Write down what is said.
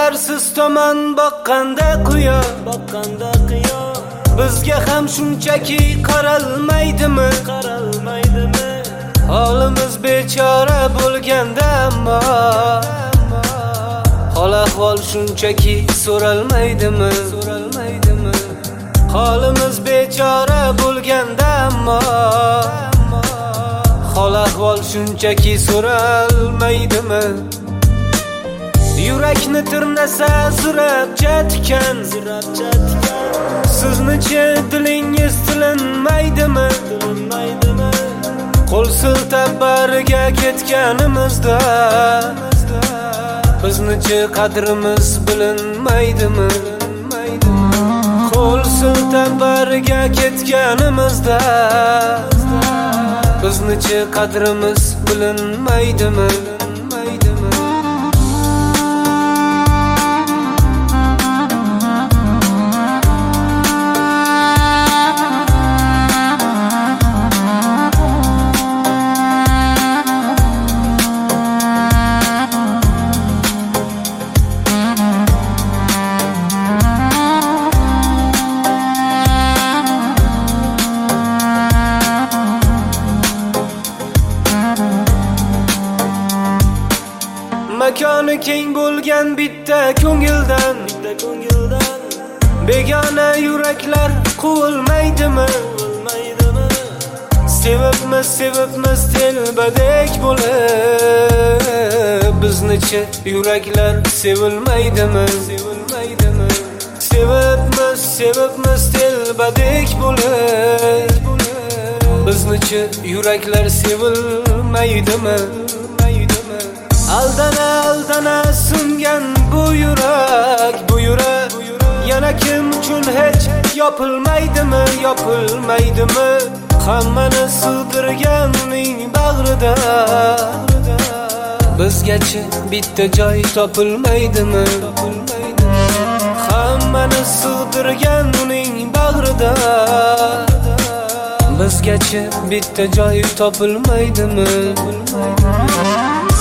Yuragimizlar siz tomon boqqanda quyosh, bizga ham shunchaki qaralmaydimi? Holimiz bechora bo'lganda ammo hol ahvol shunchaki so'ralmaydimi? Holimiz bechora bo'lganda ammo hol ahvol shunchaki so'ralmaydimi? Yurakni tirnasa zurabcha tikan, sizni-chi dilingiz tilinmaydimi? Qo'l siltab bariga ketganimizda bizni-chi qadrimiz bilinmaydimi? Qo'l siltab bariga ketganimizda bizni-chi qadrimiz bilinmaydimi? Makoni keng bo'lgan bitta ko'ngildan begona yuraklar quvilmaydimi? Sevibmiz telbadek bo'lib, bizni-chi yuraklar sevilmaydimi? Sevibmiz telbadek bo'lib, bizni-chi yuraklar sevilmaydimi? Aldana singan bu yurak yana kim uchun hech yopilmaydimi? Hammani sig'dirgan uning bag'rida bizgachi bitta joy topilmaydimi? Hammani sig'dirgan uning bag'rida bizgachi bitta joy topilmaydimi?